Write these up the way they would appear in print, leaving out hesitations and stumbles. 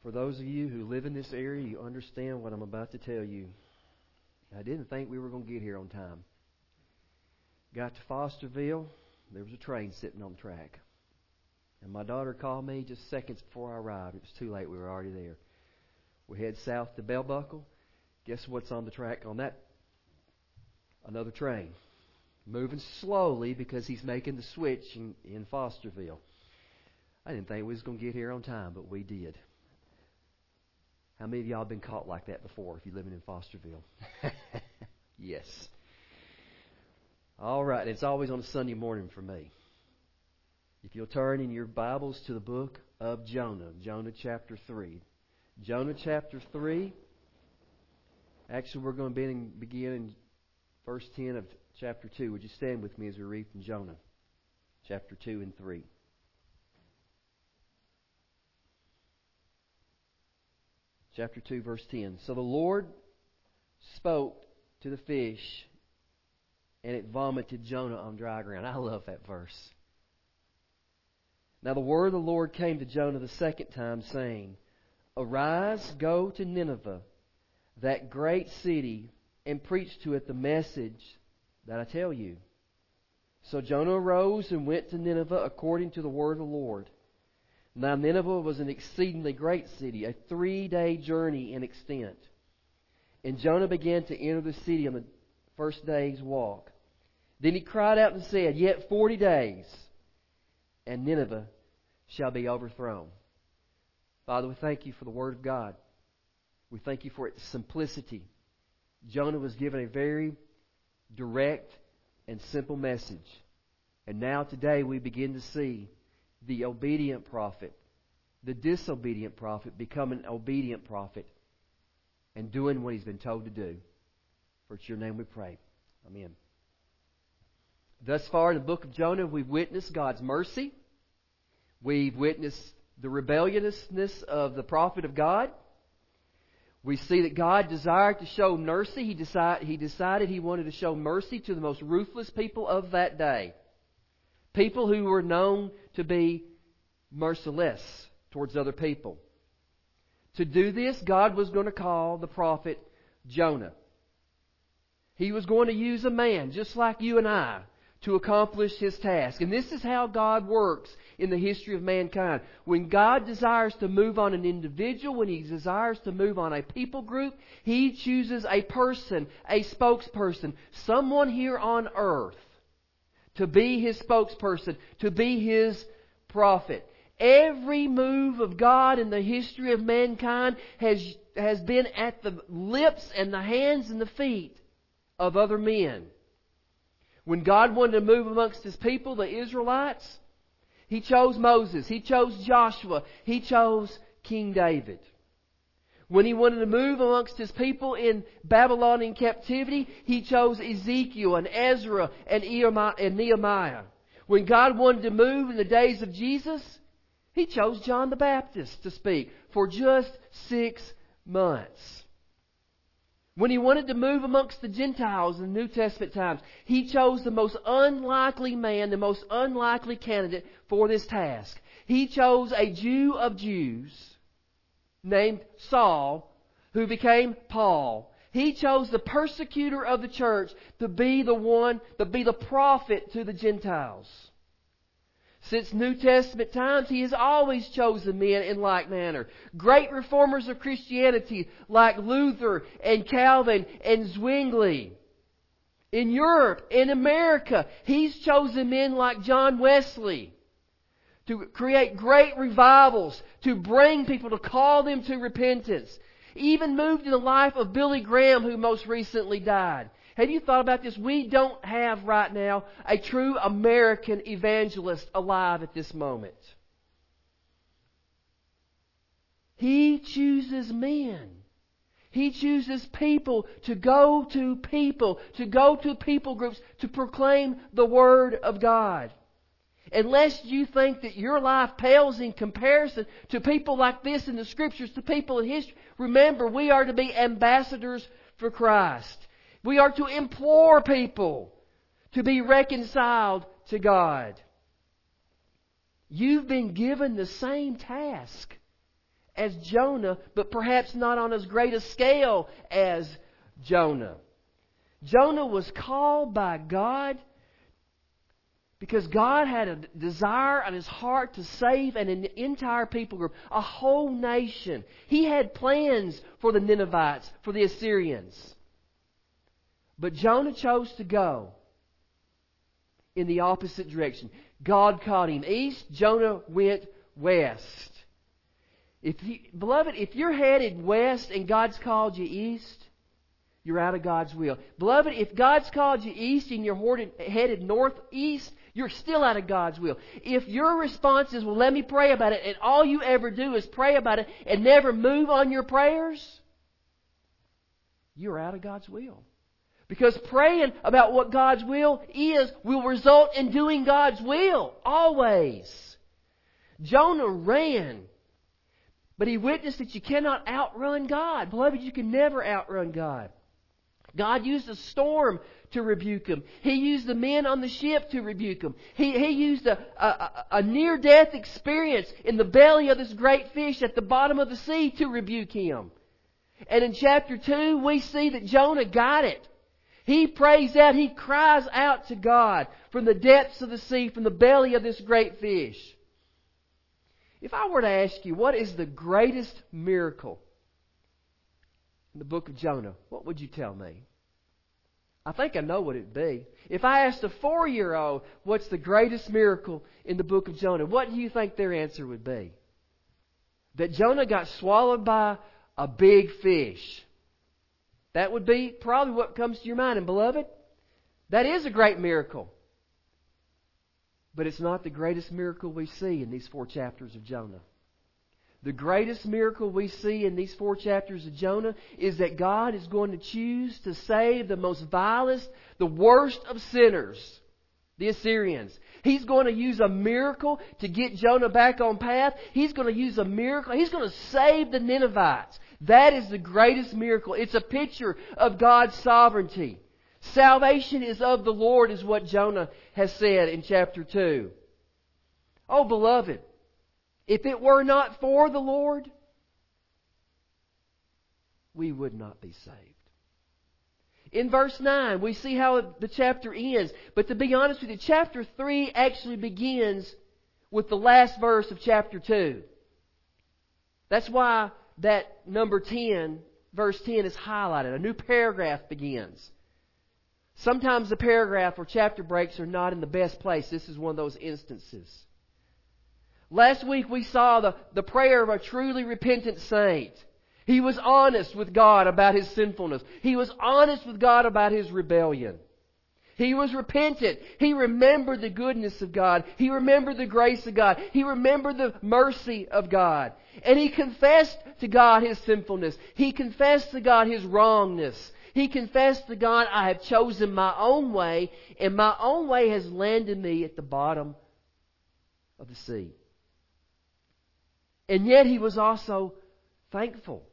For those of you who live in this area, you understand what I'm about to tell you. I didn't think we were going to get here on time. Got to Fosterville, there was a train sitting on the track. And my daughter called me just seconds before I arrived. It was too late, we were already there. We head south to Bell Buckle. Guess what's on the track on that? Another train. Moving slowly because he's making the switch in Fosterville. I didn't think we was going to get here on time, but we did. How many of y'all have been caught like that before if you're living in Fosterville? Yes. All right, it's always on a Sunday morning for me. If you'll turn in your Bibles to the book of Jonah, Jonah chapter 3. Jonah chapter 3. Actually, we're going to begin in verse 10 of chapter 2. Would you stand with me as we read from Jonah, chapter 2 and 3. Chapter 2, verse 10. So the Lord spoke to the fish, and it vomited Jonah on dry ground. I love that verse. Now the word of the Lord came to Jonah the second time, saying, Arise, go to Nineveh, that great city, and preach to it the message that I tell you. So Jonah arose and went to Nineveh according to the word of the Lord. Now Nineveh was an exceedingly great city, a 3-day journey in extent. And Jonah began to enter the city on the first day's walk. Then he cried out and said, Yet 40 days, and Nineveh shall be overthrown. Father, we thank you for the Word of God. We thank you for its simplicity. Jonah was given a very direct and simple message. And now today we begin to see the obedient prophet, the disobedient prophet, become an obedient prophet and doing what he's been told to do. For it's your name we pray. Amen. Thus far in the book of Jonah, we've witnessed God's mercy. We've witnessed the rebelliousness of the prophet of God. We see that God desired to show mercy. He decided He wanted to show mercy to the most ruthless people of that day. People who were known to be merciless towards other people. To do this, God was going to call the prophet Jonah. He was going to use a man just like you and I to accomplish His task. And this is how God works in the history of mankind. When God desires to move on an individual, when He desires to move on a people group, He chooses a person, a spokesperson, someone here on earth to be His spokesperson, to be His prophet. Every move of God in the history of mankind has been at the lips and the hands and the feet of other men. When God wanted to move amongst His people, the Israelites, He chose Moses, He chose Joshua, He chose King David. When He wanted to move amongst His people in Babylonian captivity, He chose Ezekiel and Ezra and Nehemiah. When God wanted to move in the days of Jesus, He chose John the Baptist to speak for just 6 months. When He wanted to move amongst the Gentiles in the New Testament times, He chose the most unlikely man, the most unlikely candidate for this task. He chose a Jew of Jews named Saul, who became Paul. He chose the persecutor of the church to be the prophet to the Gentiles. Since New Testament times, He has always chosen men in like manner. Great reformers of Christianity like Luther and Calvin and Zwingli. In Europe, in America, He's chosen men like John Wesley to create great revivals, to bring people, to call them to repentance. Even moved in the life of Billy Graham, who most recently died. Have you thought about this? We don't have right now a true American evangelist alive at this moment. He chooses men. He chooses people to go to people groups to proclaim the Word of God. Unless you think that your life pales in comparison to people like this in the Scriptures, to people in history, remember, we are to be ambassadors for Christ. We are to implore people to be reconciled to God. You've been given the same task as Jonah, but perhaps not on as great a scale as Jonah. Jonah was called by God because God had a desire on His heart to save an entire people group, a whole nation. He had plans for the Ninevites, for the Assyrians. But Jonah chose to go in the opposite direction. God called him east, Jonah went west. Beloved, if you're headed west and God's called you east, you're out of God's will. Beloved, if God's called you east and you're headed northeast, you're still out of God's will. If your response is, well, let me pray about it, and all you ever do is pray about it and never move on your prayers, you're out of God's will. Because praying about what God's will is will result in doing God's will. Always. Jonah ran. But he witnessed that you cannot outrun God. Beloved, you can never outrun God. God used a storm to rebuke him. He used the men on the ship to rebuke him. He used a near-death experience in the belly of this great fish at the bottom of the sea to rebuke him. And in chapter 2, we see that Jonah got it. He prays out, he cries out to God from the depths of the sea, from the belly of this great fish. If I were to ask you, what is the greatest miracle in the book of Jonah, what would you tell me? I think I know what it would be. If I asked a 4-year-old, what's the greatest miracle in the book of Jonah, what do you think their answer would be? That Jonah got swallowed by a big fish. That would be probably what comes to your mind. And beloved, that is a great miracle. But it's not the greatest miracle we see in these 4 chapters of Jonah. The greatest miracle we see in these 4 chapters of Jonah is that God is going to choose to save the most vilest, the worst of sinners, the Assyrians. He's going to use a miracle to get Jonah back on path. He's going to use a miracle. He's going to save the Ninevites. That is the greatest miracle. It's a picture of God's sovereignty. Salvation is of the Lord, is what Jonah has said in chapter 2. Oh, beloved, if it were not for the Lord, we would not be saved. In verse 9, we see how the chapter ends. But to be honest with you, chapter 3 actually begins with the last verse of chapter 2. That's why that number 10, verse 10 is highlighted. A new paragraph begins. Sometimes the paragraph or chapter breaks are not in the best place. This is one of those instances. Last week we saw the prayer of a truly repentant saint. He was honest with God about his sinfulness. He was honest with God about his rebellion. He was repentant. He remembered the goodness of God. He remembered the grace of God. He remembered the mercy of God. And he confessed to God his sinfulness. He confessed to God his wrongness. He confessed to God, I have chosen my own way, and my own way has landed me at the bottom of the sea. And yet he was also thankful.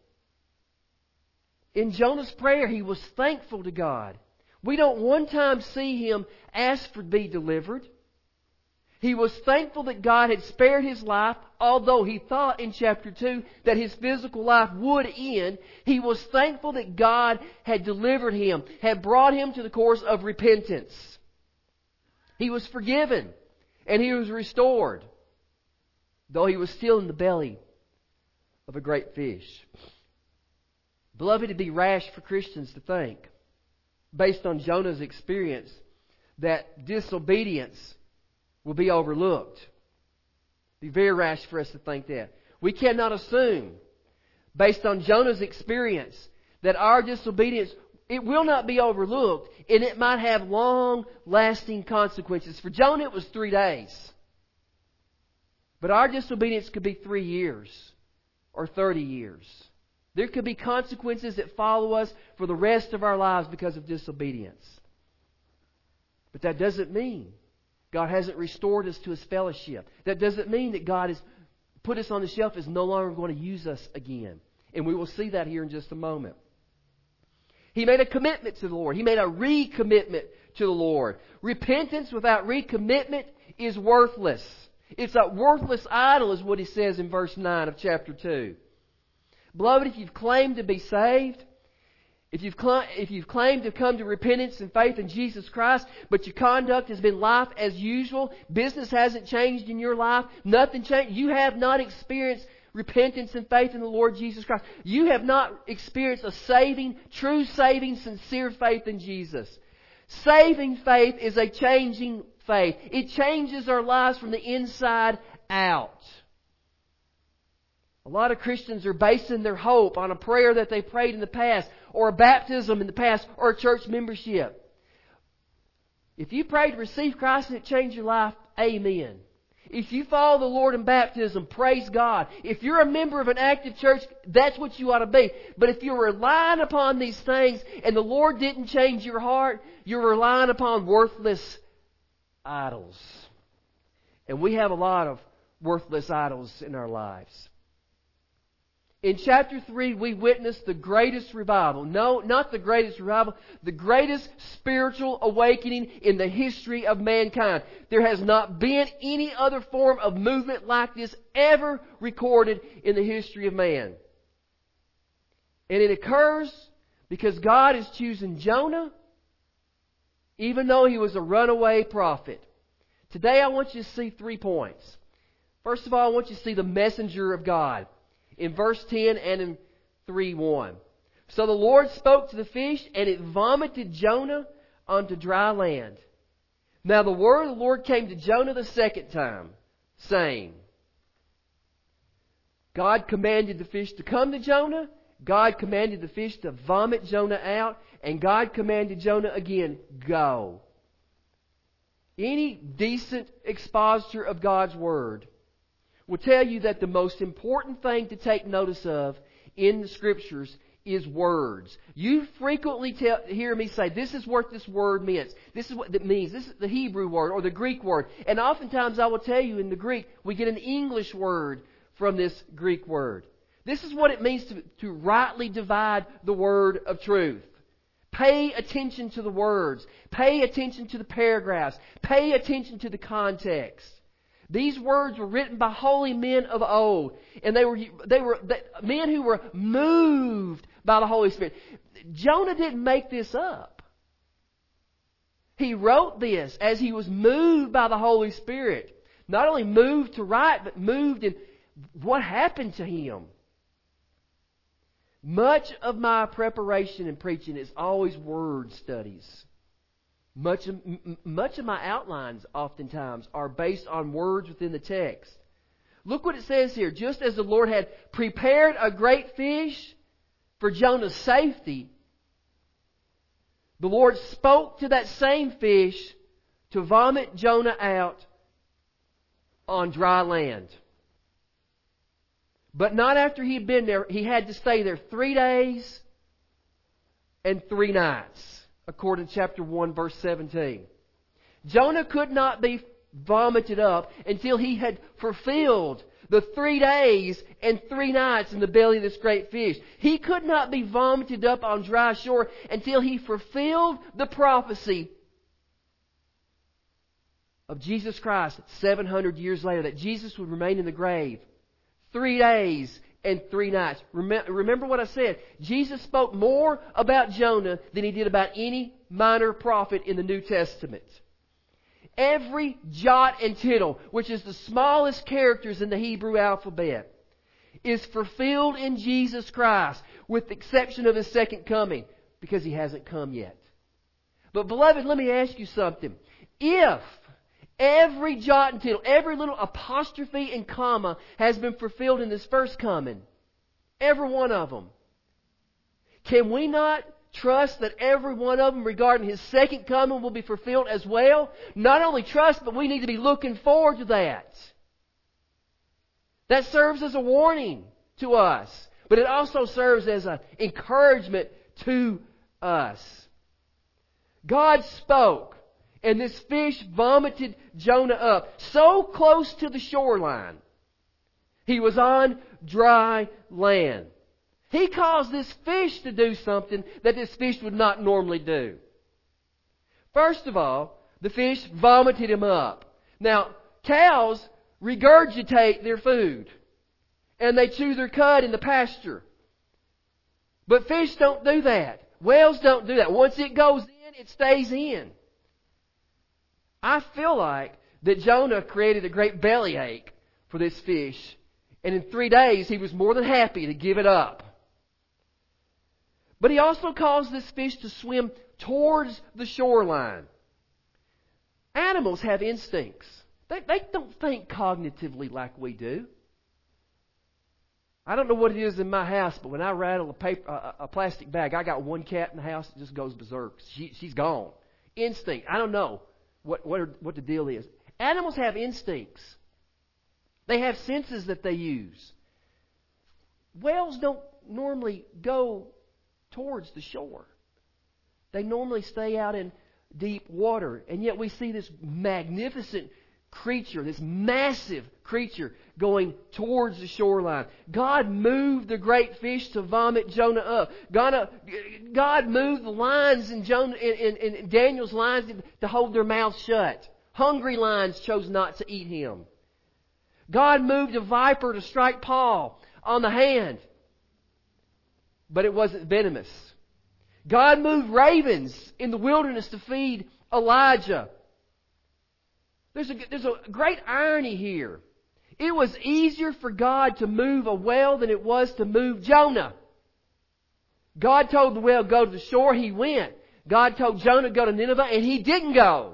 In Jonah's prayer, he was thankful to God. We don't one time see him ask to be delivered. He was thankful that God had spared his life, although he thought in chapter 2 that his physical life would end. He was thankful that God had delivered him, had brought him to the course of repentance. He was forgiven and he was restored, though he was still in the belly of a great fish. Beloved, it'd be rash for Christians to think, based on Jonah's experience, that disobedience will be overlooked. It'd be very rash for us to think that. We cannot assume, based on Jonah's experience, that our disobedience, it will not be overlooked, and it might have long-lasting consequences. For Jonah, it was 3 days. But our disobedience could be 3 years or 30 years. There could be consequences that follow us for the rest of our lives because of disobedience. But that doesn't mean God hasn't restored us to His fellowship. That doesn't mean that God has put us on the shelf, is no longer going to use us again. And we will see that here in just a moment. He made a commitment to the Lord. He made a recommitment to the Lord. Repentance without recommitment is worthless. It's a worthless idol, is what he says in verse 9 of chapter 2. Beloved, if you've claimed to be saved, if you've claimed to come to repentance and faith in Jesus Christ, but your conduct has been life as usual, business hasn't changed in your life, nothing changed, you have not experienced repentance and faith in the Lord Jesus Christ. You have not experienced a true saving, sincere faith in Jesus. Saving faith is a changing faith. It changes our lives from the inside out. A lot of Christians are basing their hope on a prayer that they prayed in the past, or a baptism in the past, or a church membership. If you prayed to receive Christ and it changed your life, amen. If you follow the Lord in baptism, praise God. If you're a member of an active church, that's what you ought to be. But if you're relying upon these things and the Lord didn't change your heart, you're relying upon worthless idols. And we have a lot of worthless idols in our lives. In chapter 3, we witnessed the greatest revival. No, not the greatest revival. The greatest spiritual awakening in the history of mankind. There has not been any other form of movement like this ever recorded in the history of man. And it occurs because God has chosen Jonah, even though he was a runaway prophet. Today I want you to see 3 points. First of all, I want you to see the messenger of God. In verse 10 and in 3:1. So the Lord spoke to the fish, and it vomited Jonah onto dry land. Now the word of the Lord came to Jonah the second time, saying, God commanded the fish to come to Jonah, God commanded the fish to vomit Jonah out, and God commanded Jonah again, go. Any decent expositor of God's Word will tell you that the most important thing to take notice of in the Scriptures is words. You frequently hear me say, this is what this word means. This is what it means. This is the Hebrew word or the Greek word. And oftentimes I will tell you in the Greek, we get an English word from this Greek word. This is what it means to rightly divide the word of truth. Pay attention to the words. Pay attention to the paragraphs. Pay attention to the context. These words were written by holy men of old, and they were men who were moved by the Holy Spirit. Jonah didn't make this up. He wrote this as he was moved by the Holy Spirit. Not only moved to write, but moved in what happened to him. Much of my preparation in preaching is always word studies. Much of my outlines oftentimes are based on words within the text. Look what it says here. Just as the Lord had prepared a great fish for Jonah's safety, the Lord spoke to that same fish to vomit Jonah out on dry land. But not after he'd been there. He had to stay there 3 days and 3 nights. According to chapter 1, verse 17. Jonah could not be vomited up until he had fulfilled the 3 days and 3 nights in the belly of this great fish. He could not be vomited up on dry shore until he fulfilled the prophecy of Jesus Christ 700 years later, that Jesus would remain in the grave 3 days and 3 nights. Remember what I said. Jesus spoke more about Jonah than He did about any minor prophet in the New Testament. Every jot and tittle, which is the smallest characters in the Hebrew alphabet, is fulfilled in Jesus Christ, with the exception of His second coming, because He hasn't come yet. But beloved, let me ask you something. If every jot and tittle, every little apostrophe and comma has been fulfilled in this first coming, every one of them, can we not trust that every one of them regarding His second coming will be fulfilled as well? Not only trust, but we need to be looking forward to that. That serves as a warning to us, but it also serves as an encouragement to us. God spoke, and this fish vomited Jonah up so close to the shoreline. He was on dry land. He caused this fish to do something that this fish would not normally do. First of all, the fish vomited him up. Now, cows regurgitate their food, and they chew their cud in the pasture. But fish don't do that. Whales don't do that. Once it goes in, it stays in. I feel like that Jonah created a great bellyache for this fish. And in 3 days, he was more than happy to give it up. But he also caused this fish to swim towards the shoreline. Animals have instincts. They don't think cognitively like we do. I don't know what it is in my house, but when I rattle a plastic bag, I got one cat in the house that just goes berserk. She's gone. Instinct. I don't know what the deal is. Animals have instincts. They have senses that they use. Whales don't normally go towards the shore. They normally stay out in deep water. And yet we see this magnificent creature, this massive creature going towards the shoreline. God moved the great fish to vomit Jonah up. God moved the lions in Daniel's lions to hold their mouths shut. Hungry lions chose not to eat him. God moved a viper to strike Paul on the hand, but it wasn't venomous. God moved ravens in the wilderness to feed Elijah. There's a great irony here. It was easier for God to move a whale than it was to move Jonah. God told the whale, go to the shore. He went. God told Jonah, go to Nineveh, and he didn't go.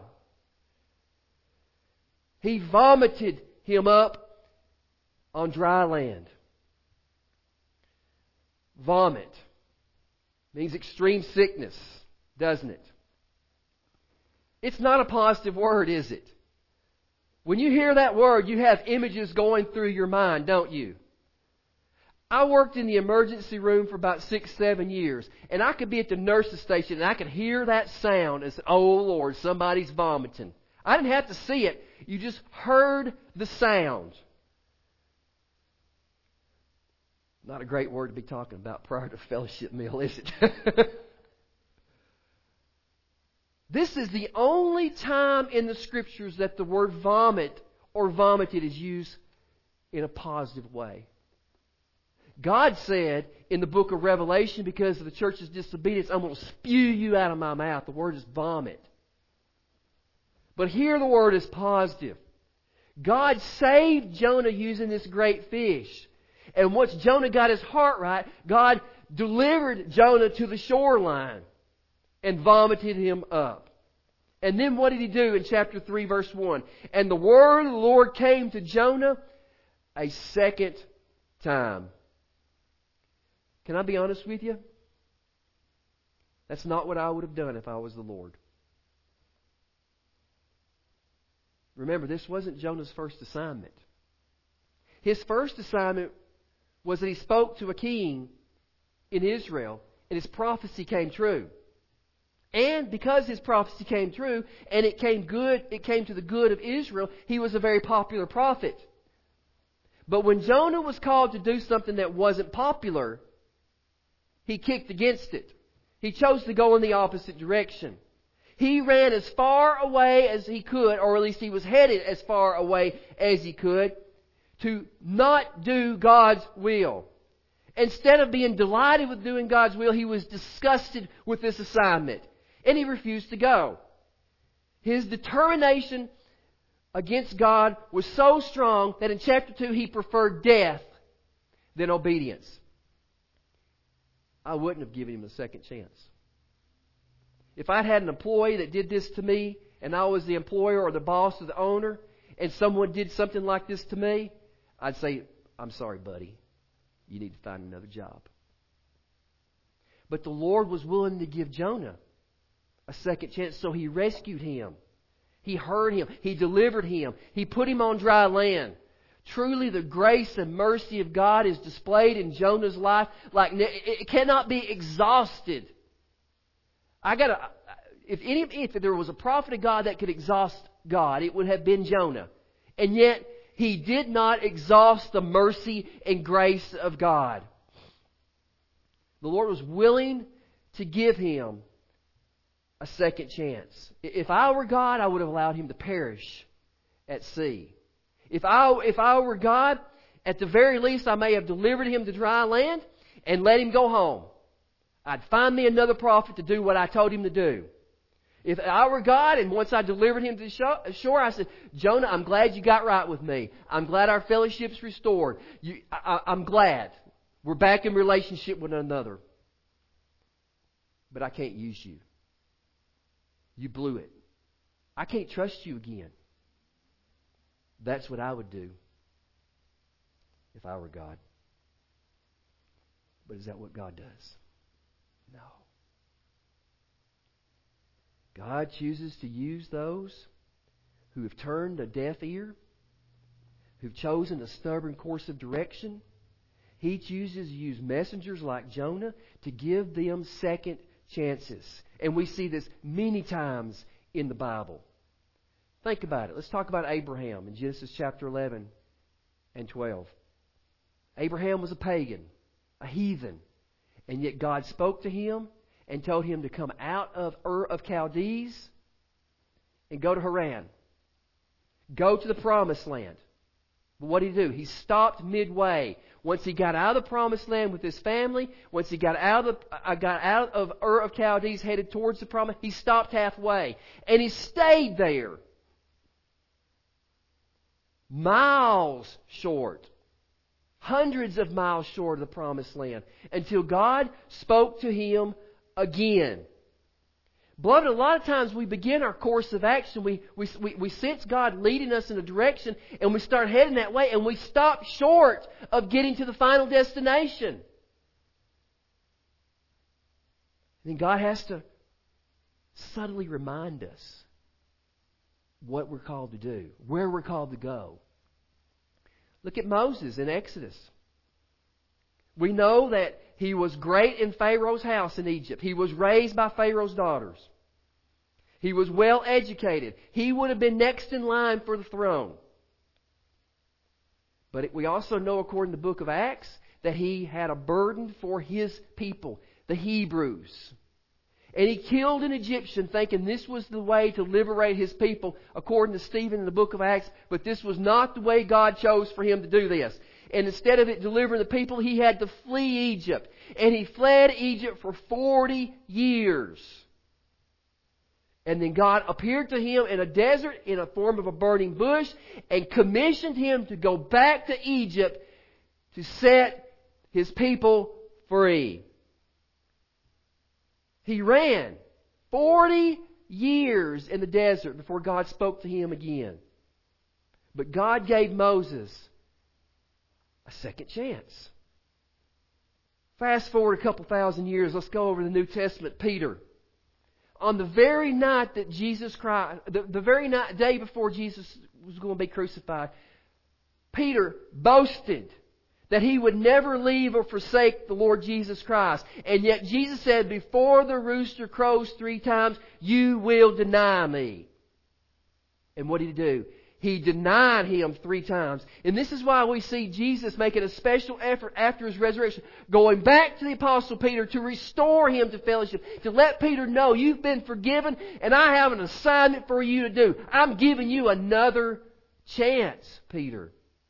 He vomited him up on dry land. Vomit means extreme sickness, doesn't it? It's not a positive word, is it? When you hear that word, you have images going through your mind, don't you? I worked in the emergency room for about 6-7 years, and I could be at the nurse's station and I could hear that sound as, oh Lord, somebody's vomiting. I didn't have to see it. You just heard the sound. Not a great word to be talking about prior to fellowship meal, is it? This is the only time in the Scriptures that the word vomit or vomited is used in a positive way. God said in the book of Revelation, because of the church's disobedience, I'm going to spew you out of my mouth. The word is vomit. But here the word is positive. God saved Jonah using this great fish. And once Jonah got his heart right, God delivered Jonah to the shoreline and vomited him up. And then what did he do in chapter 3, verse 1? And the word of the Lord came to Jonah a second time. Can I be honest with you? That's not what I would have done if I was the Lord. Remember, this wasn't Jonah's first assignment. His first assignment was that he spoke to a king in Israel, and his prophecy came true. And because his prophecy came true, and it came to the good of Israel, he was a very popular prophet. But when Jonah was called to do something that wasn't popular, he kicked against it. He chose to go in the opposite direction. He ran as far away as he could, or at least he was headed as far away as he could, to not do God's will. Instead of being delighted with doing God's will, he was disgusted with this assignment. And he refused to go. His determination against God was so strong that in chapter 2 he preferred death than obedience. I wouldn't have given him a second chance. If I'd had an employee that did this to me, and I was the employer or the boss or the owner, and someone did something like this to me, I'd say, I'm sorry, buddy. You need to find another job. But the Lord was willing to give Jonah a second chance, so He rescued him. He heard him. He delivered him. He put him on dry land. Truly, the grace and mercy of God is displayed in Jonah's life like it cannot be exhausted. If there was a prophet of God that could exhaust God, it would have been Jonah. And yet, he did not exhaust the mercy and grace of God. The Lord was willing to give him a second chance. If I were God, I would have allowed him to perish at sea. If I were God, at the very least, I may have delivered him to dry land and let him go home. I'd find me another prophet to do what I told him to do. If I were God, and once I delivered him to the shore, I said, Jonah, I'm glad you got right with me. I'm glad our fellowship's restored. I'm glad. We're back in relationship with one another. But I can't use you. You blew it. I can't trust you again. That's what I would do if I were God. But is that what God does? No. God chooses to use those who have turned a deaf ear, who've chosen a stubborn course of direction. He chooses to use messengers like Jonah to give them second chances. And we see this many times in the Bible. Think about it. Let's talk about Abraham in Genesis chapter 11 and 12. Abraham was a pagan, a heathen, and yet God spoke to him and told him to come out of Ur of Chaldees and go to Haran. Go to the Promised Land. But what did he do? He stopped midway. Once he got out of the Promised Land with his family, once he got out of Ur of Chaldees, headed towards the Promise, he stopped halfway. And he stayed there. Miles short. Hundreds of miles short of the Promised Land. Until God spoke to him again. Beloved, a lot of times we begin our course of action, we sense God leading us in a direction, and we start heading that way, and we stop short of getting to the final destination. And then God has to subtly remind us what we're called to do, where we're called to go. Look at Moses in Exodus. We know that he was great in Pharaoh's house in Egypt. He was raised by Pharaoh's daughters. He was well educated. He would have been next in line for the throne. But we also know, according to the book of Acts, that he had a burden for his people, the Hebrews. And he killed an Egyptian thinking this was the way to liberate his people, according to Stephen in the book of Acts. But this was not the way God chose for him to do this. And instead of it delivering the people, he had to flee Egypt. And he fled Egypt for 40 years. And then God appeared to him in a desert in a form of a burning bush and commissioned him to go back to Egypt to set his people free. He ran 40 years in the desert before God spoke to him again. But God gave Moses a second chance. Fast forward a couple thousand years, let's go over to the New Testament. Peter. On the very night that Jesus Christ, the very day before Jesus was going to be crucified, Peter boasted that he would never leave or forsake the Lord Jesus Christ. And yet Jesus said, before the rooster crows 3 times, you will deny me. And what did he do? He denied him 3 times. And this is why we see Jesus making a special effort after his resurrection, going back to the Apostle Peter to restore him to fellowship, to let Peter know you've been forgiven and I have an assignment for you to do. I'm giving you another chance, Peter.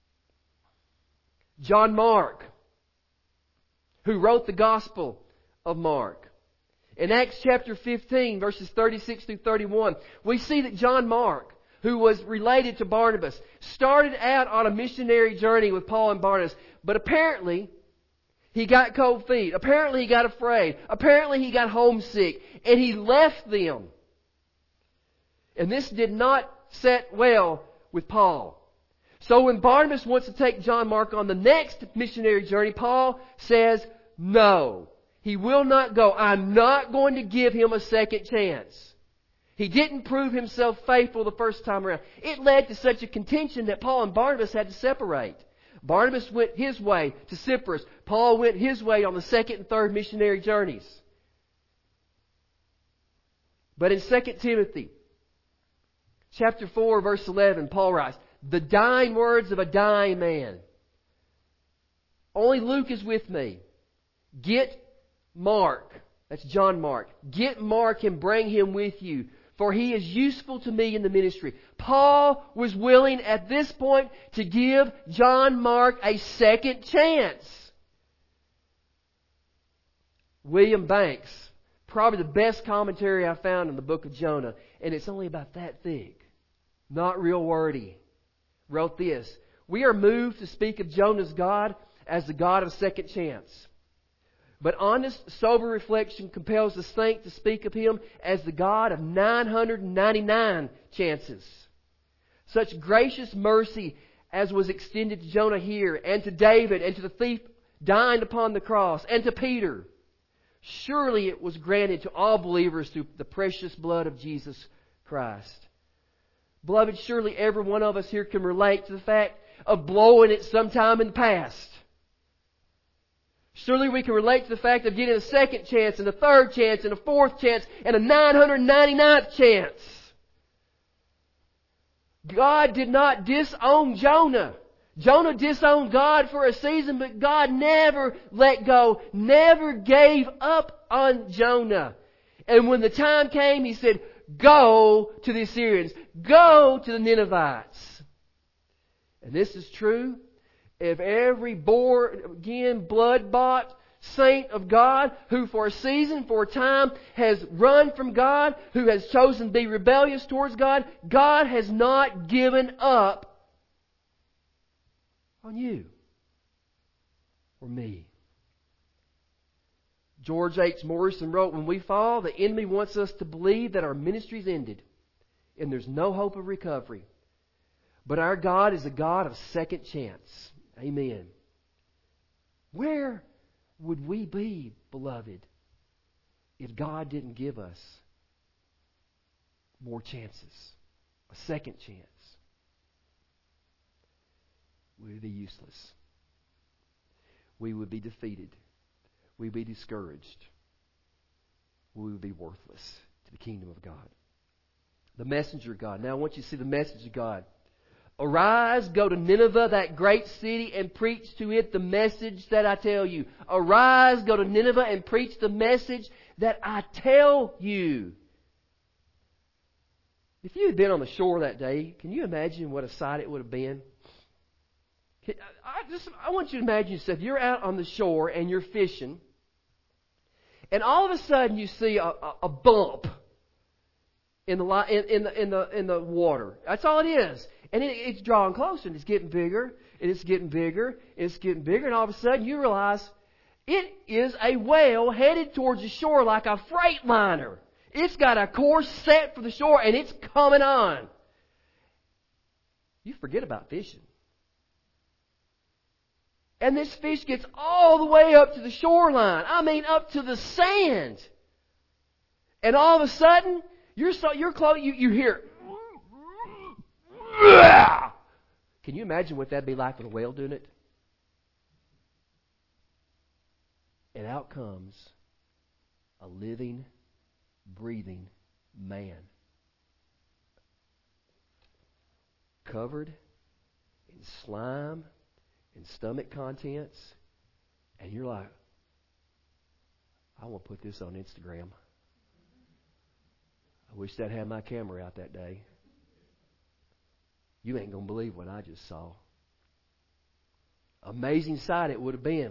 John Mark, who wrote the Gospel of Mark. In Acts chapter 15, verses 36 through 31, we see that John Mark, who was related to Barnabas, started out on a missionary journey with Paul and Barnabas, but apparently he got cold feet. Apparently he got afraid. Apparently he got homesick, and he left them. And this did not set well with Paul. So when Barnabas wants to take John Mark on the next missionary journey, Paul says, no, he will not go. I'm not going to give him a second chance. He didn't prove himself faithful the first time around. It led to such a contention that Paul and Barnabas had to separate. Barnabas went his way to Cyprus. Paul went his way on the second and third missionary journeys. But in 2 Timothy chapter 4, verse 11, Paul writes, the dying words of a dying man. Only Luke is with me. Get Mark. That's John Mark. Get Mark and bring him with you, for he is useful to me in the ministry. Paul was willing at this point to give John Mark a second chance. William Banks, probably the best commentary I found in the book of Jonah, and it's only about that thick, not real wordy, wrote this: "We are moved to speak of Jonah's God as the God of second chance. But honest, sober reflection compels us to speak of Him as the God of 999 chances. Such gracious mercy as was extended to Jonah here, and to David, and to the thief dying upon the cross, and to Peter, surely it was granted to all believers through the precious blood of Jesus Christ." Beloved, surely every one of us here can relate to the fact of blowing it sometime in the past. Surely we can relate to the fact of getting a second chance, and a third chance, and a fourth chance, and a 999th chance. God did not disown Jonah. Jonah disowned God for a season, but God never let go, never gave up on Jonah. And when the time came, He said, "Go to the Assyrians. Go to the Ninevites." And this is true of every born-again, blood-bought saint of God who for a season, for a time, has run from God, who has chosen to be rebellious towards God. God has not given up on you or me. George H. Morrison wrote, "When we fall, the enemy wants us to believe that our ministry's ended and there's no hope of recovery. But our God is a God of second chance." Amen. Where would we be, beloved, if God didn't give us more chances, a second chance? We would be useless. We would be defeated. We would be discouraged. We would be worthless to the kingdom of God. The messenger of God. Now I want you to see the message of God. "Arise, go to Nineveh, that great city, and preach to it the message that I tell you." Arise, go to Nineveh, and preach the message that I tell you. If you had been on the shore that day, can you imagine what a sight it would have been? I want you to imagine yourself. You're out on the shore and you're fishing, and all of a sudden you see a bump in the water. That's all it is. And it's drawing closer, and it's getting bigger, and it's getting bigger, and it's getting bigger, and all of a sudden you realize it is a whale headed towards the shore like a freight liner. It's got a course set for the shore, and it's coming on. You forget about fishing. And this fish gets all the way up to the shoreline. I mean, up to the sand. And all of a sudden, you're close. You hear, can you imagine what that'd be like with a whale doing it? And out comes a living, breathing man, covered in slime and stomach contents, and you're like, I want to put this on Instagram. I wish I'd had my camera out that day. You ain't going to believe what I just saw. Amazing sight it would have been.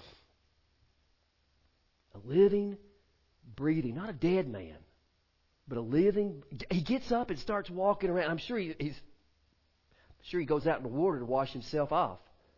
A living, breathing, not a dead man, but a living. He gets up and starts walking around. I'm sure he goes out in the water to wash himself off.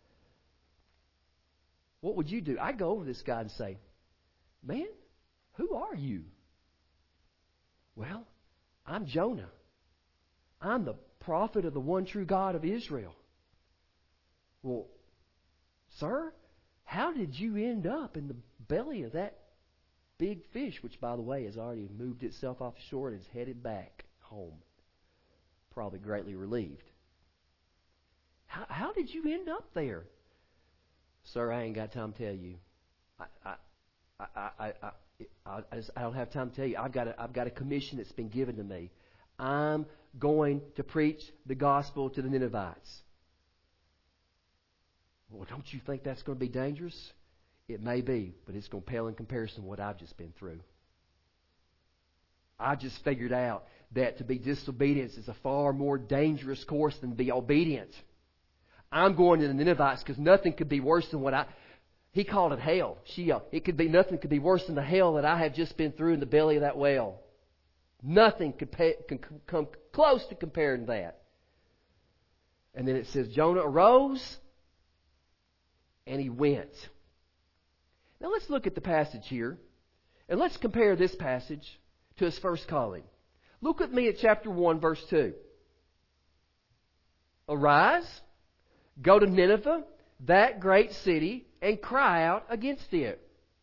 What would you do? I'd go over to this guy and say, "Man, who are you?" "Well, I'm Jonah. I'm the prophet of the one true God of Israel." "Well, sir, how did you end up in the belly of that big fish," which, by the way, has already moved itself off the shore and is headed back home, probably greatly relieved? How did you end up there?" "Sir, I ain't got time to tell you. I don't have time to tell you. I've got a commission that's been given to me. I'm going to preach the gospel to the Ninevites." "Well, don't you think that's going to be dangerous?" "It may be, but it's going to pale in comparison to what I've just been through. I just figured out that to be disobedient is a far more dangerous course than to be obedient. I'm going to the Ninevites because nothing could be worse than what He called it hell, Sheol. Nothing could be worse than the hell that I have just been through in the belly of that whale. Nothing could come close to comparing that. And then it says Jonah arose and he went. Now let's look at the passage here. And let's compare this passage to his first calling. Look with me at chapter 1, verse 2. Arise, go to Nineveh, that great city, and cry out against it.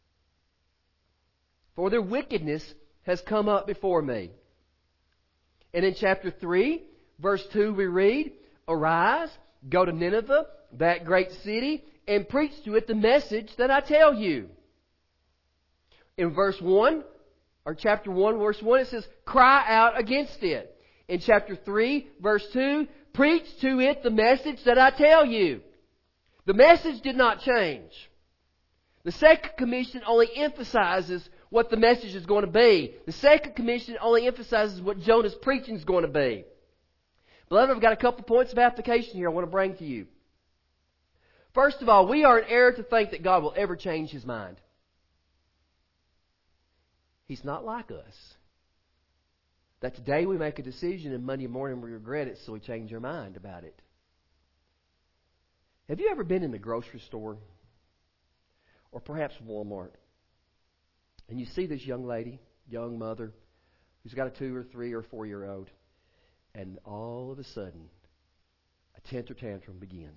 For their wickedness has come up before me. And in chapter 3, verse 2, we read, Arise, go to Nineveh, that great city, and preach to it the message that I tell you. In verse 1, or chapter 1, verse 1, it says, Cry out against it. In chapter 3, verse 2, preach to it the message that I tell you. The message did not change. The second commission only emphasizes what the message is going to be. The second commission only emphasizes what Jonah's preaching is going to be. Beloved, I've got a couple points of application here I want to bring to you. First of all, we are in error to think that God will ever change His mind. He's not like us. That today we make a decision and Monday morning we regret it, so we change our mind about it. Have you ever been in the grocery store or perhaps Walmart and you see this young lady, young mother, who's got a 2 or 3 or 4-year-old, and all of a sudden a temper tantrum begins?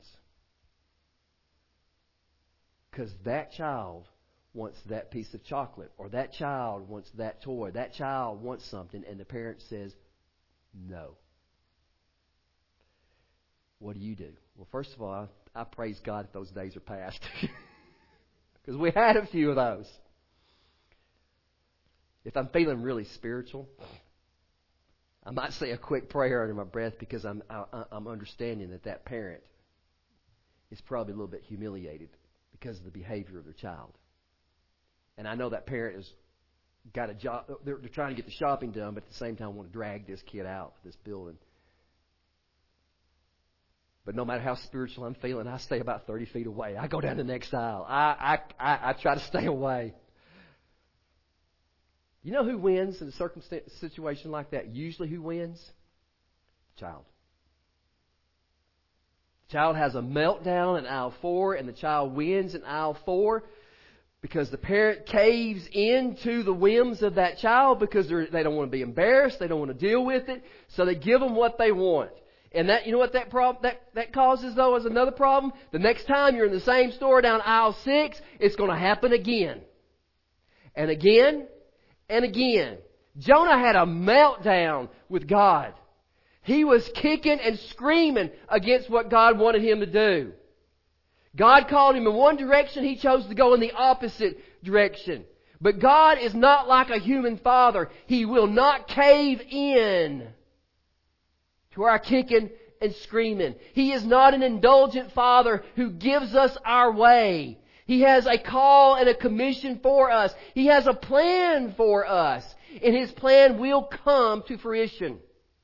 Because that child wants that piece of chocolate, or that child wants that toy, that child wants something, and the parent says, no. What do? Well, first of all, I praise God that those days are past. Because we had a few of those. If I'm feeling really spiritual, I might say a quick prayer under my breath because I'm understanding that parent is probably a little bit humiliated because of the behavior of their child. And I know that parent has got a job. They're trying to get the shopping done, but at the same time want to drag this kid out of this building. But no matter how spiritual I'm feeling, I stay about 30 feet away. I go down the next aisle. I try to stay away. You know who wins in a situation like that? Usually who wins? The child. The child has a meltdown in aisle 4, and the child wins in aisle 4 because the parent caves into the whims of that child because they don't want to be embarrassed. They don't want to deal with it. So they give them what they want. And that, you know what that causes, though, is another problem? The next time you're in the same store down aisle 6, it's going to happen again. And again, and again. Jonah had a meltdown with God. He was kicking and screaming against what God wanted him to do. God called him in one direction. He chose to go in the opposite direction. But God is not like a human father. He will not cave in to our kicking and screaming. He is not an indulgent father who gives us our way. He has a call and a commission for us. He has a plan for us. And His plan will come to fruition.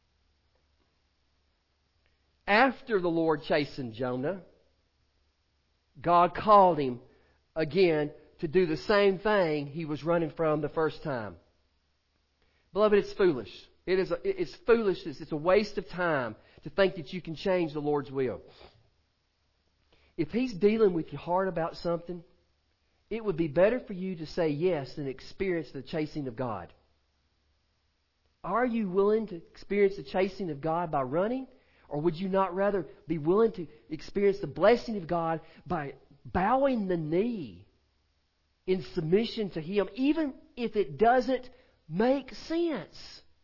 After the Lord chastened Jonah, God called him again to do the same thing he was running from the first time. Beloved, it's foolish. It's foolishness. It's a waste of time to think that you can change the Lord's will. If He's dealing with your heart about something, it would be better for you to say yes than experience the chasing of God. Are you willing to experience the chasing of God by running? Or would you not rather be willing to experience the blessing of God by bowing the knee in submission to Him, even if it doesn't make sense?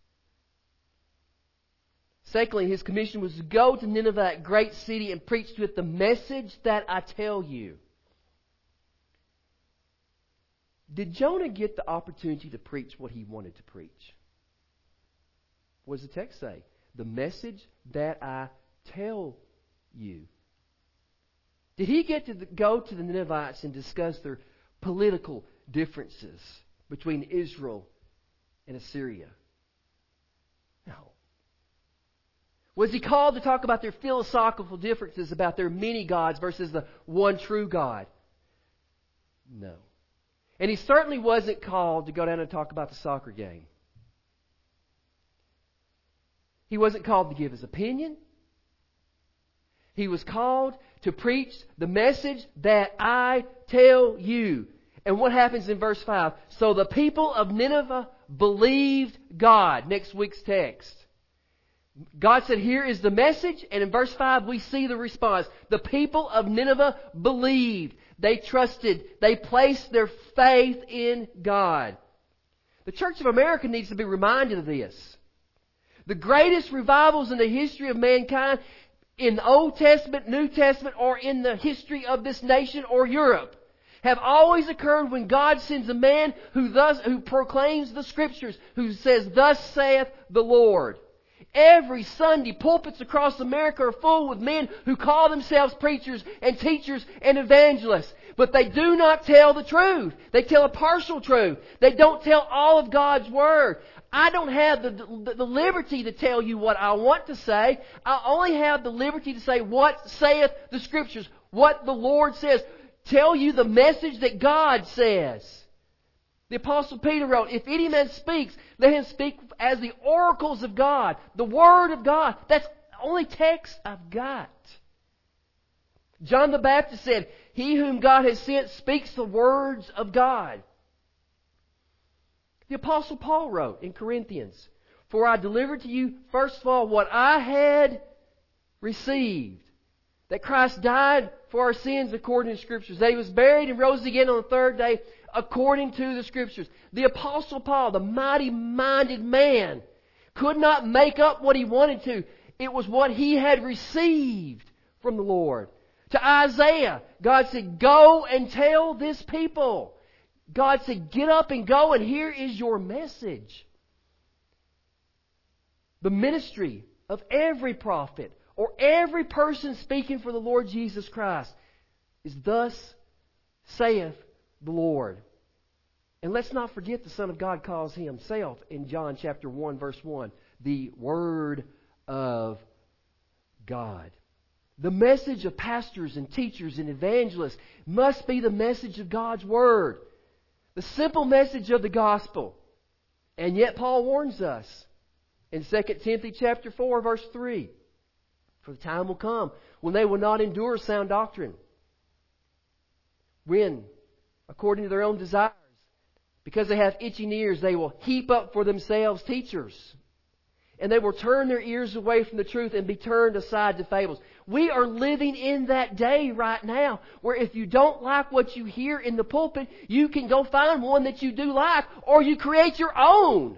Secondly, His commission was to go to Nineveh, that great city, and preach to it the message that I tell you. Did Jonah get the opportunity to preach what he wanted to preach? What does the text say? The message that I tell you. Did he get to go to the Ninevites and discuss their political differences between Israel and Assyria? No. Was he called to talk about their philosophical differences about their many gods versus the one true God? No. And he certainly wasn't called to go down and talk about the soccer game. He wasn't called to give his opinion. He was called to preach the message that I tell you. And what happens in verse 5? So the people of Nineveh believed God. Next week's text. God said, here is the message. And in verse 5 we see the response. The people of Nineveh believed. They trusted. They placed their faith in God. The Church of America needs to be reminded of this. The greatest revivals in the history of mankind, in the Old Testament, New Testament, or in the history of this nation or Europe, have always occurred when God sends a man who proclaims the Scriptures, who says, "Thus saith the Lord." Every Sunday, pulpits across America are full with men who call themselves preachers and teachers and evangelists. But they do not tell the truth. They tell a partial truth. They don't tell all of God's Word. I don't have the liberty to tell you what I want to say. I only have the liberty to say what saith the Scriptures, what the Lord says. Tell you the message that God says. The Apostle Peter wrote, if any man speaks, let him speak as the oracles of God, the Word of God. That's the only text I've got. John the Baptist said, he whom God has sent speaks the words of God. The Apostle Paul wrote in Corinthians, for I delivered to you, first of all, what I had received. That Christ died for our sins according to the Scriptures. That He was buried and rose again on the third day according to the Scriptures. The Apostle Paul, the mighty-minded man, could not make up what he wanted to. It was what he had received from the Lord. To Isaiah, God said, go and tell this people. God said, get up and go, and here is your message. The ministry of every prophet or every person speaking for the Lord Jesus Christ is thus saith the Lord. And let's not forget the Son of God calls Himself in John chapter 1 verse 1 the Word of God. The message of pastors and teachers and evangelists must be the message of God's Word. The simple message of the gospel. And yet Paul warns us in 2 Timothy chapter 4 verse 3. For the time will come when they will not endure sound doctrine. When, according to their own desires, because they have itching ears, they will heap up for themselves teachers. And they will turn their ears away from the truth and be turned aside to fables. We are living in that day right now where if you don't like what you hear in the pulpit, you can go find one that you do like, or you create your own.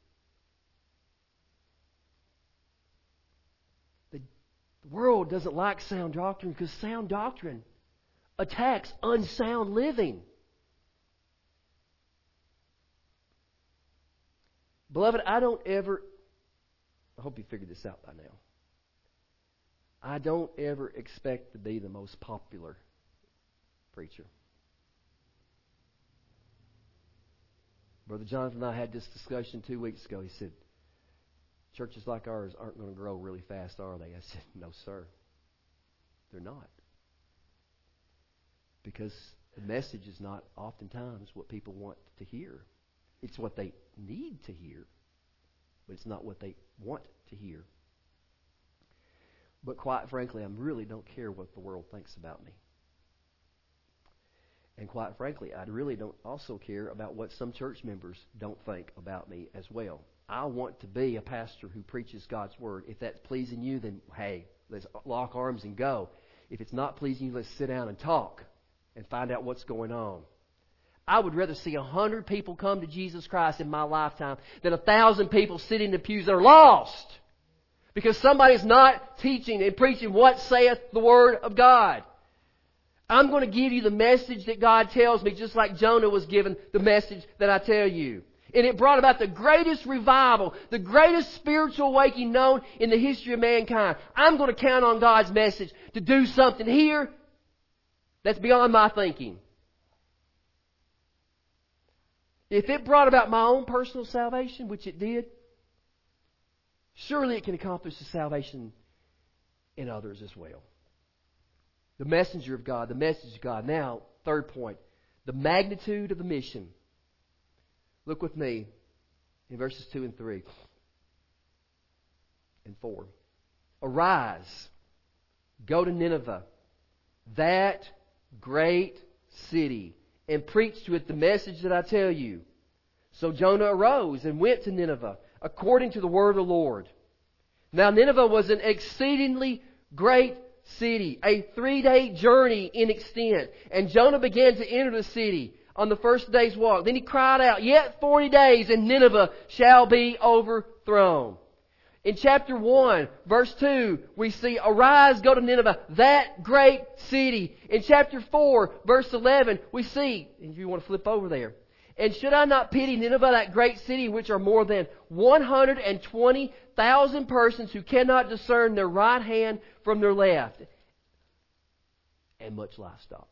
The world doesn't like sound doctrine because sound doctrine attacks unsound living. Beloved, I hope you figured this out by now. I don't ever expect to be the most popular preacher. Brother Jonathan and I had this discussion 2 weeks ago. He said, churches like ours aren't going to grow really fast, are they? I said, no, sir. They're not. Because the message is not oftentimes what people want to hear. It's what they need to hear, but it's not what they want to hear. But quite frankly, I really don't care what the world thinks about me. And quite frankly, I really don't also care about what some church members don't think about me as well. I want to be a pastor who preaches God's Word. If that's pleasing you, then hey, let's lock arms and go. If it's not pleasing you, let's sit down and talk and find out what's going on. I would rather see 100 people come to Jesus Christ in my lifetime than 1,000 people sitting in the pews that are lost. Because somebody's not teaching and preaching what saith the Word of God. I'm going to give you the message that God tells me, just like Jonah was given the message that I tell you. And it brought about the greatest revival, the greatest spiritual awakening known in the history of mankind. I'm going to count on God's message to do something here that's beyond my thinking. If it brought about my own personal salvation, which it did, surely it can accomplish the salvation in others as well. The messenger of God, the message of God. Now, third point, The magnitude of the mission. Look with me in verses 2 and 3 and 4. Arise, go to Nineveh, that great city, and preach to it the message that I tell you. So Jonah arose and went to Nineveh, according to the word of the Lord. Now Nineveh was an exceedingly great city, a 3-day journey in extent. And Jonah began to enter the city on the first day's walk. Then he cried out, "Yet 40 days, and Nineveh shall be overthrown." In chapter 1, verse 2, we see, "Arise, go to Nineveh, that great city." In chapter 4, verse 11, we see, if you want to flip over there, "And should I not pity Nineveh, that great city, which are more than 120,000 persons who cannot discern their right hand from their left, and much livestock."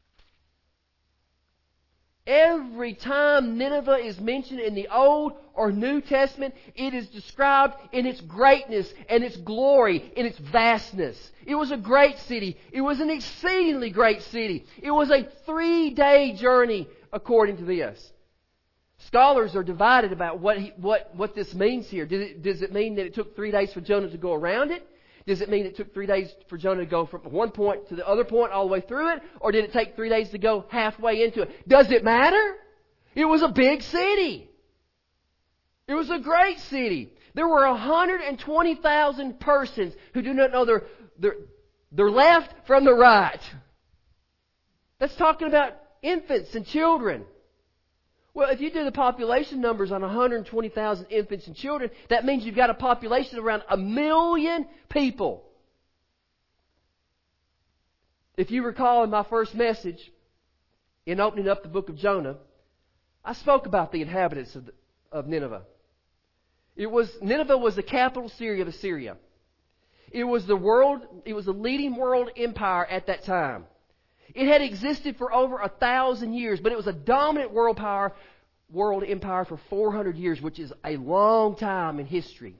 Every time Nineveh is mentioned in the Old or New Testament, it is described in its greatness and its glory, in its vastness. It was a great city. It was an exceedingly great city. It was a 3-day journey, according to this. Scholars are divided about what this means here. Does it mean that it took 3 days for Jonah to go around it? Does it mean it took 3 days for Jonah to go from one point to the other point all the way through it? Or did it take 3 days to go halfway into it? Does it matter? It was a big city. It was a great city. There were 120,000 persons who do not know their left from the right. That's talking about infants and children. Well, if you do the population numbers on 120,000 infants and children, that means you've got a population of around 1 million people. If you recall in my first message, in opening up the book of Jonah, I spoke about the inhabitants of Nineveh. Nineveh was the capital city of Assyria. It was the leading world empire at that time. It had existed for over 1,000 years, but it was a dominant world empire for 400 years, which is a long time in history.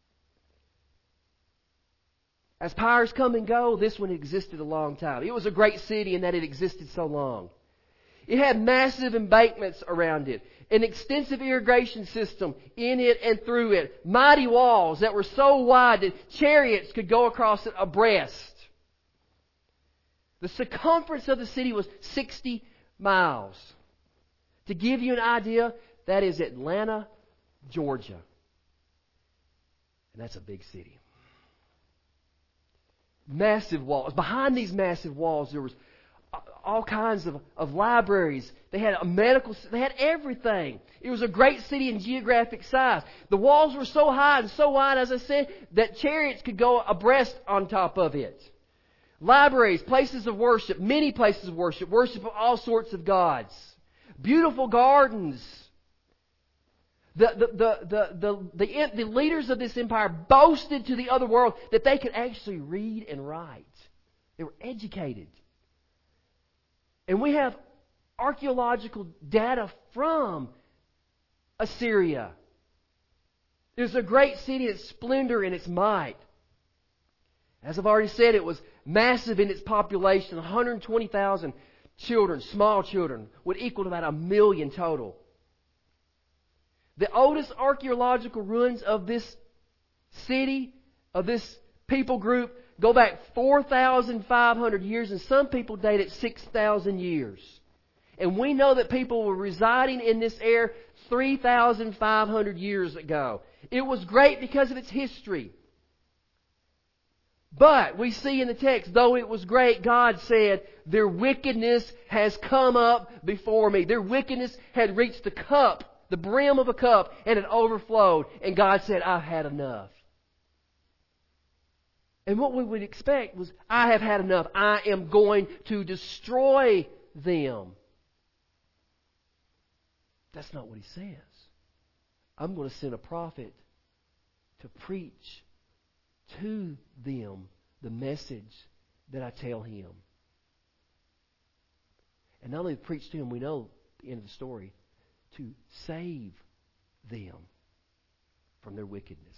As powers come and go, this one existed a long time. It was a great city in that it existed so long. It had massive embankments around it, an extensive irrigation system in it and through it, mighty walls that were so wide that chariots could go across it abreast. The circumference of the city was 60 miles. To give you an idea, that is Atlanta, Georgia. And that's a big city. Massive walls. Behind these massive walls, there was all kinds of libraries. They had they had everything. It was a great city in geographic size. The walls were so high and so wide, as I said, that chariots could go abreast on top of it. Libraries, places of worship, many places of worship of all sorts of gods. Beautiful gardens. The leaders of this empire boasted to the other world that they could actually read and write. They were educated. And we have archaeological data from Assyria. It was a great city, its splendor and its might. As I've already said, it was massive in its population. 120,000 children, small children, would equal to about 1 million total. The oldest archaeological ruins of this city, of this people group, go back 4,500 years, and some people date it 6,000 years. And we know that people were residing in this area 3,500 years ago. It was great because of its history. But we see in the text, though it was great, God said, their wickedness has come up before me. Their wickedness had reached the cup, the brim of a cup, and it overflowed. And God said, I've had enough. And what we would expect was, I have had enough. I am going to destroy them. That's not what He says. I'm going to send a prophet to preach to them the message that I tell him. And not only to preach to him, we know at the end of the story, to save them from their wickedness.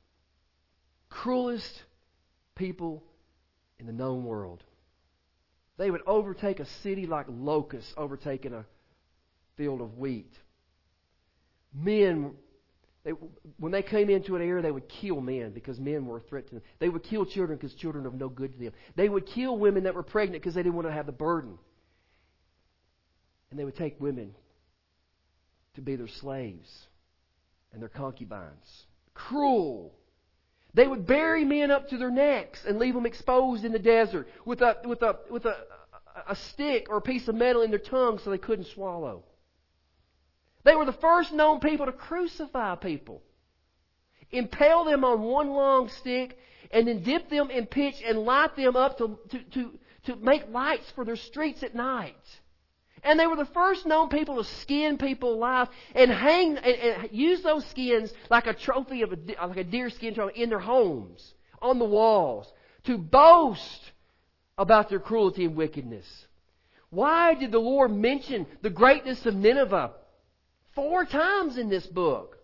Cruelest people in the known world. They would overtake a city like locusts overtaking a field of wheat. Men, when they came into an area, they would kill men because men were a threat to them. They would kill children because children are no good to them. They would kill women that were pregnant because they didn't want to have the burden. And they would take women to be their slaves and their concubines. Cruel. They would bury men up to their necks and leave them exposed in the desert with a stick or a piece of metal in their tongue so they couldn't swallow. They were the first known people to crucify people. Impale them on one long stick and then dip them in pitch and light them up to make lights for their streets at night. And they were the first known people to skin people alive and hang and use those skins like a trophy of like a deer skin trophy in their homes, on the walls, to boast about their cruelty and wickedness. Why did the Lord mention the greatness of Nineveh 4 times in this book?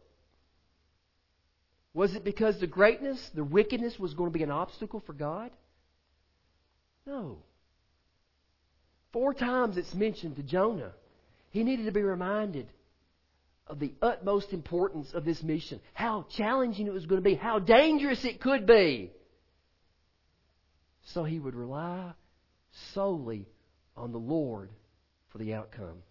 Was it because the greatness, the wickedness was going to be an obstacle for God? No. 4 times it's mentioned to Jonah. He needed to be reminded of the utmost importance of this mission. How challenging it was going to be. How dangerous it could be. So he would rely solely on the Lord for the outcome.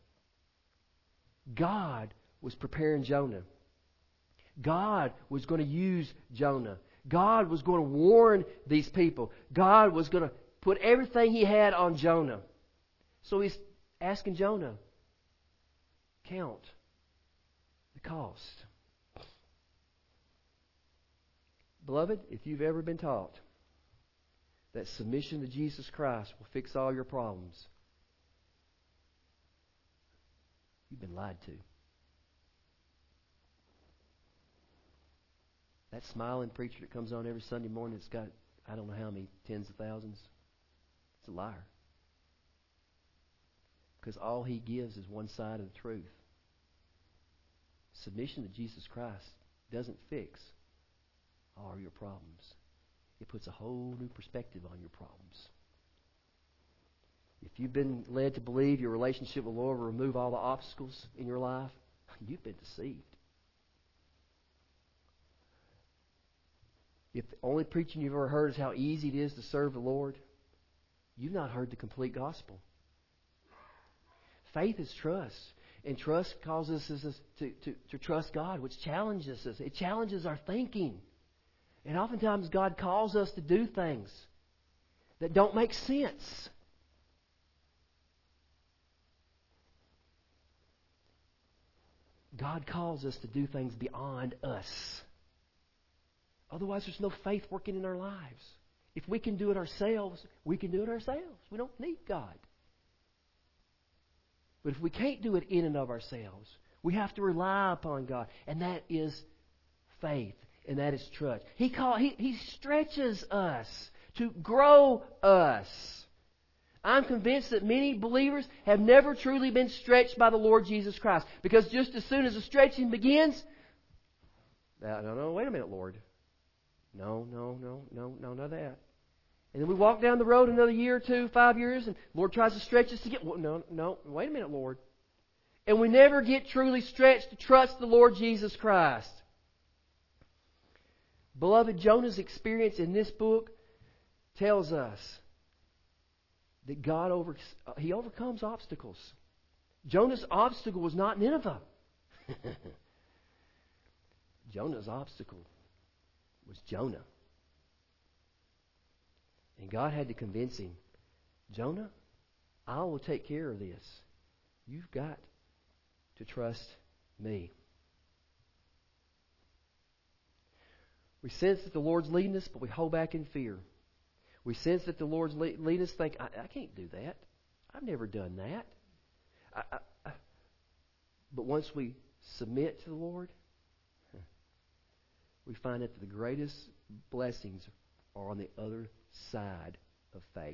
God was preparing Jonah. God was going to use Jonah. God was going to warn these people. God was going to put everything He had on Jonah. So He's asking Jonah, count the cost. Beloved, if you've ever been taught that submission to Jesus Christ will fix all your problems, you've been lied to. That smiling preacher that comes on every Sunday morning that's got, I don't know how many tens of thousands, it's a liar. Because all he gives is one side of the truth. Submission to Jesus Christ doesn't fix all your problems. It puts a whole new perspective on your problems. If you've been led to believe your relationship with the Lord will remove all the obstacles in your life, you've been deceived. If the only preaching you've ever heard is how easy it is to serve the Lord, you've not heard the complete gospel. Faith is trust. And trust causes us to trust God, which challenges us. It challenges our thinking. And oftentimes God calls us to do things that don't make sense. God calls us to do things beyond us. Otherwise, there's no faith working in our lives. If we can do it ourselves, we can do it ourselves. We don't need God. But if we can't do it in and of ourselves, we have to rely upon God. And that is faith. And that is trust. He stretches us to grow us. I'm convinced that many believers have never truly been stretched by the Lord Jesus Christ. Because just as soon as the stretching begins, no, wait a minute, Lord. No, none of that. And then we walk down the road another year or 2, 5 years, and the Lord tries to stretch us again. Well, no, wait a minute, Lord. And we never get truly stretched to trust the Lord Jesus Christ. Beloved, Jonah's experience in this book tells us that God He overcomes obstacles. Jonah's obstacle was not Nineveh. Jonah's obstacle was Jonah. And God had to convince him, Jonah, I will take care of this. You've got to trust me. We sense that the Lord's leading us, but we hold back in fear. We sense that the Lord's leading us, think, I can't do that. I've never done that. But once we submit to the Lord, we find that the greatest blessings are on the other side of faith.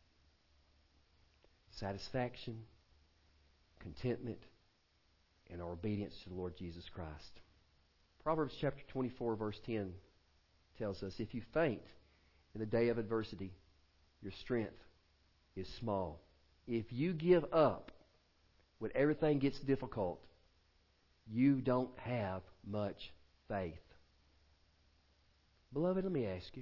Satisfaction, contentment, and our obedience to the Lord Jesus Christ. Proverbs chapter 24, verse 10 tells us, if you faint in the day of adversity, your strength is small. If you give up when everything gets difficult, you don't have much faith. Beloved, let me ask you,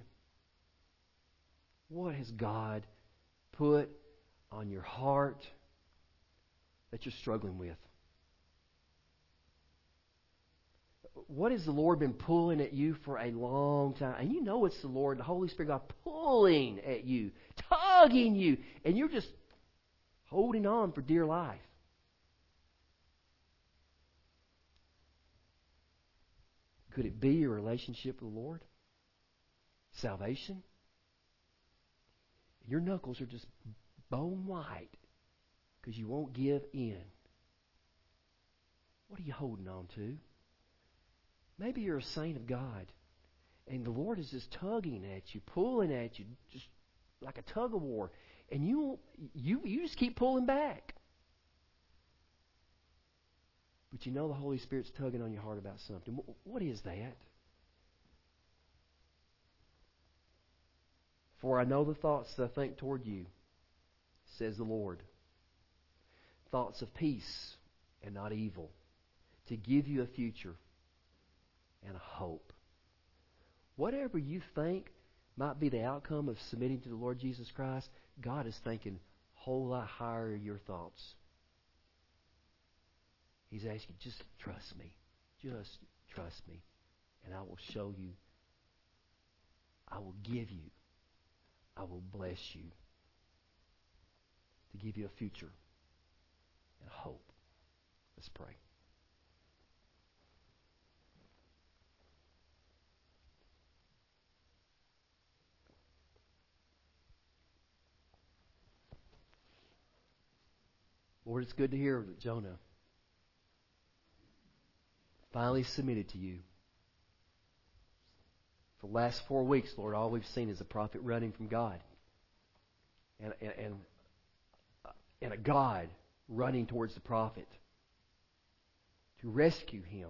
what has God put on your heart that you're struggling with? What has the Lord been pulling at you for a long time? And you know it's the Lord, the Holy Spirit God, pulling at you, tugging you, and you're just holding on for dear life. Could it be your relationship with the Lord? Salvation? Your knuckles are just bone white because you won't give in. What are you holding on to? Maybe you're a saint of God, and the Lord is just tugging at you, pulling at you, just like a tug of war, and you just keep pulling back. But you know the Holy Spirit's tugging on your heart about something. What is that? For I know the thoughts that I think toward you, says the Lord. Thoughts of peace and not evil, to give you a future and a hope. Whatever you think might be the outcome of submitting to the Lord Jesus Christ, God is thinking a whole lot higher your thoughts. He's asking, just trust me. Just trust me. And I will show you. I will give you. I will bless you. To give you a future and hope. Let's pray. Lord, it's good to hear that Jonah finally submitted to you. For the last 4 weeks, Lord, all we've seen is a prophet running from God. And a God running towards the prophet to rescue him.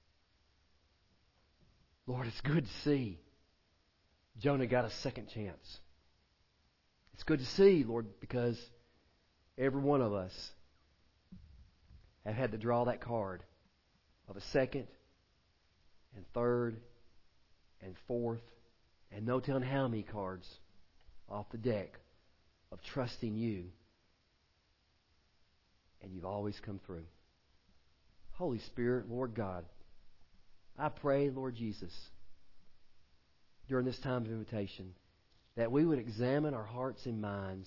Lord, it's good to see Jonah got a second chance. It's good to see, Lord, because every one of us have had to draw that card of a second and third and fourth and no telling how many cards off the deck of trusting you. And you've always come through. Holy Spirit, Lord God, I pray, Lord Jesus, during this time of invitation, that we would examine our hearts and minds,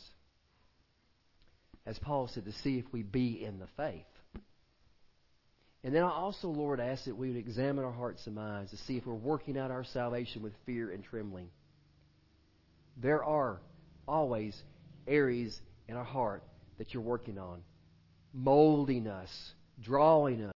as Paul said, to see if we be in the faith. And then I also, Lord, ask that we would examine our hearts and minds to see if we're working out our salvation with fear and trembling. There are always areas in our heart that you're working on, molding us, drawing us